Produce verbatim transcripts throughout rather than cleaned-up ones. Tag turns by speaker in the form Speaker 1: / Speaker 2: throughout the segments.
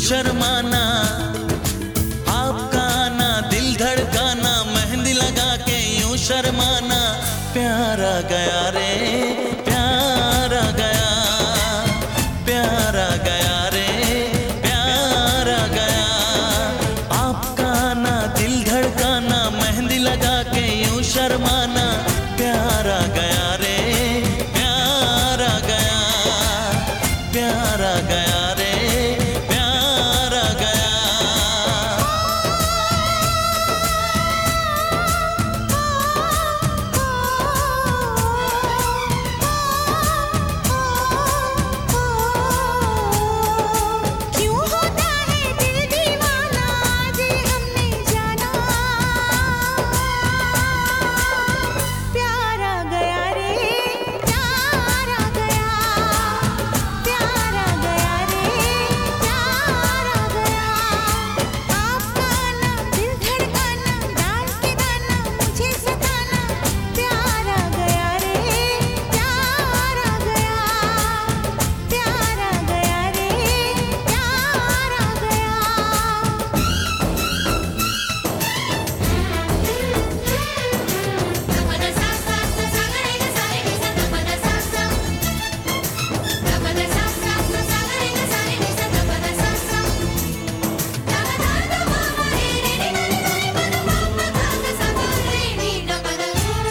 Speaker 1: शर्माना, आपका आना दिल धड़काना, मेहंदी लगा के यूं शर्माना। प्यार आ गया रे, प्यार आ गया, प्यार आ गया रे, प्यार आ गया। आपका आना दिल धड़काना, मेहंदी लगा के यूं शर्माना। प्यार आ गया रे, प्यार आ गया, प्यार आ गया रे, प्यार आ गया।
Speaker 2: क्यों होता है दिल दीवाना, आज हमने जाना। प्यार आ गया रे, प्यार आ गया, प्यार आ गया रे, प्यार आ गया। आपका आना दिल धड़काना, डाल के दाना मुझे सताना। प्यार आ गया रे, प्यार आ गया, प्यार आ गया रे, प्यार आ गया। Dapada sa sa sa sa ga re ga sa re ni sa dapada sa sa. Dapada sa sa sa sa ga re ga sa re ni sa dapada sa sa. Da da da da ma ma re re ni na ni na ni pa da ma ma ga ga sa ga re ni dapada.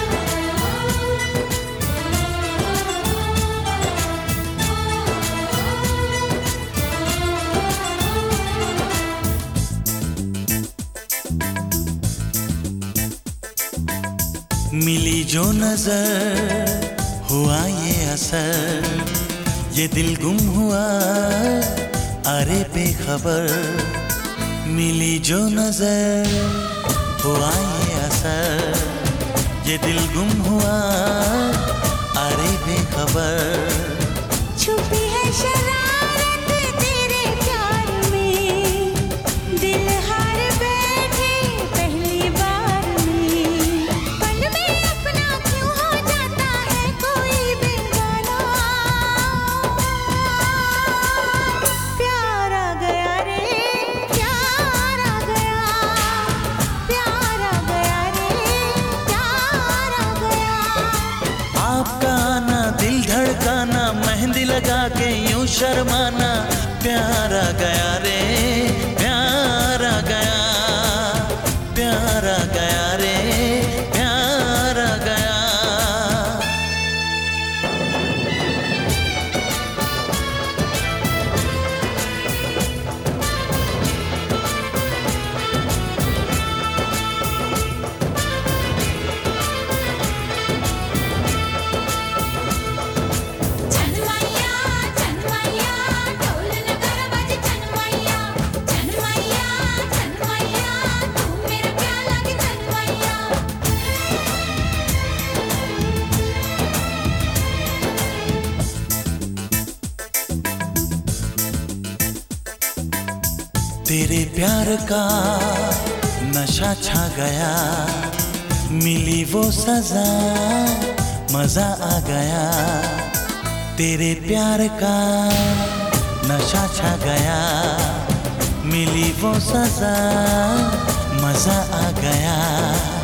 Speaker 1: मिली जो नजर हुआ ये असर, ये दिल गुम हुआ अरे बेखबर। मिली जो नजर हुआ ये असर, ये दिल गुम हुआ अरे बेखबर।
Speaker 2: छुपी है शरारत तेरे प्यार में, दिल हार बैठे पहली बार में। पल में अपना क्यों हो जाता है कोई बेगाना। प्यार आ गया रे, प्यार आ गया, प्यार आ गया रे, प्यार आ गया।
Speaker 1: आपका आना दिल धड़काना, मेहंदी लगा के यूं शर्माना। प्यार आ गया रे, प्यार आ गया, प्यार आ गया रे, प्यार आ गया।
Speaker 2: चनमैया चनमैया ढोल नगारा बाजे चनमैया। चनमैया चनमैया तू मेरा क्या लागे चनमैया।
Speaker 1: तेरे प्यार का नशा छा गया, मिली वो सजा मजा आ गया। तेरे प्यार का नशा छा गया, मिली वो सजा मजा आ गया।